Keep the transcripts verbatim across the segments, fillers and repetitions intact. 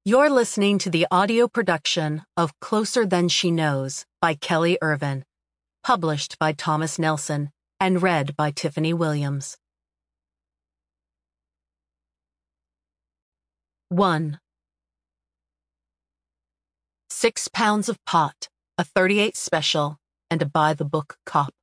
You're listening to the audio production of Closer Than She Knows by Kelly Irvin, published by Thomas Nelson and read by Tiffany Williams. one. Six pounds of pot, a thirty-eight special, and a by-the-book cop.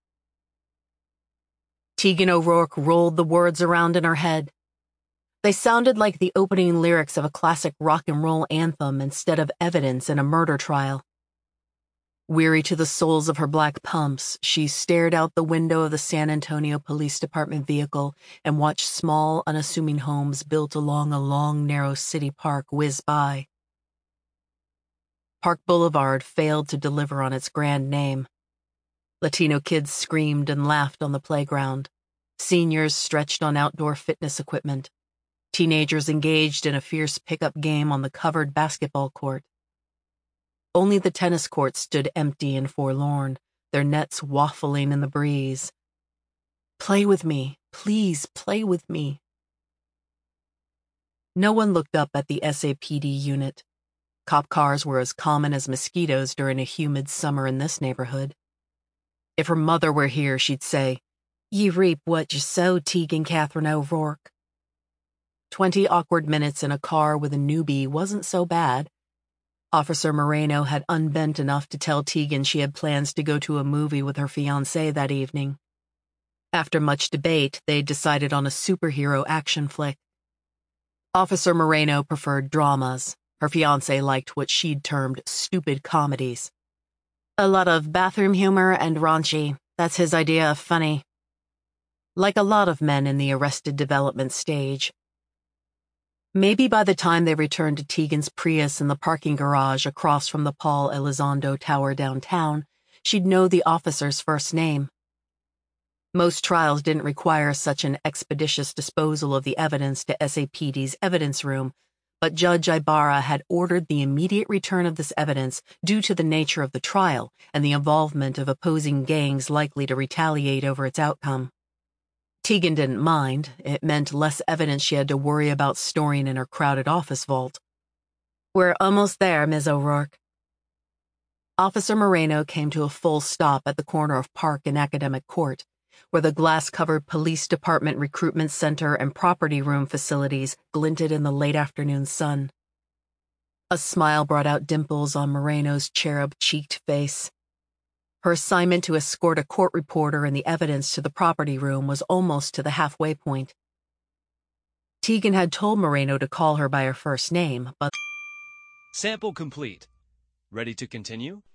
Tegan O'Rourke rolled the words around in her head. They sounded like the opening lyrics of a classic rock and roll anthem instead of evidence in a murder trial. Weary to the soles of her black pumps, she stared out the window of the San Antonio Police Department vehicle and watched small, unassuming homes built along a long, narrow city park whiz by. Park Boulevard failed to deliver on its grand name. Latino kids screamed and laughed on the playground. Seniors stretched on outdoor fitness equipment. Teenagers engaged in a fierce pickup game on the covered basketball court. Only the tennis courts stood empty and forlorn, their nets waffling in the breeze. Play with me, please play with me. No one looked up at the S A P D unit. Cop cars were as common as mosquitoes during a humid summer in this neighborhood. If her mother were here, she'd say, "Ye reap what ye sow, Tegan Catherine O'Rourke." Twenty awkward minutes in a car with a newbie wasn't so bad. Officer Moreno had unbent enough to tell Tegan she had plans to go to a movie with her fiancé that evening. After much debate, they decided on a superhero action flick. Officer Moreno preferred dramas. Her fiancé liked what she'd termed stupid comedies. A lot of bathroom humor and raunchy. That's his idea of funny. Like a lot of men in the Arrested Development stage. Maybe by the time they returned to Tegan's Prius in the parking garage across from the Paul Elizondo Tower downtown, she'd know the officer's first name. Most trials didn't require such an expeditious disposal of the evidence to S A P D's evidence room, but Judge Ibarra had ordered the immediate return of this evidence due to the nature of the trial and the involvement of opposing gangs likely to retaliate over its outcome. Tegan didn't mind. It meant less evidence she had to worry about storing in her crowded office vault. "We're almost there, Miz O'Rourke." Officer Moreno came to a full stop at the corner of Park and Academic Court, where the glass-covered police department recruitment center and property room facilities glinted in the late afternoon sun. A smile brought out dimples on Moreno's cherub-cheeked face. Her assignment to escort a court reporter and the evidence to the property room was almost to the halfway point. Tegan had told Moreno to call her by her first name, but... Sample complete. Ready to continue?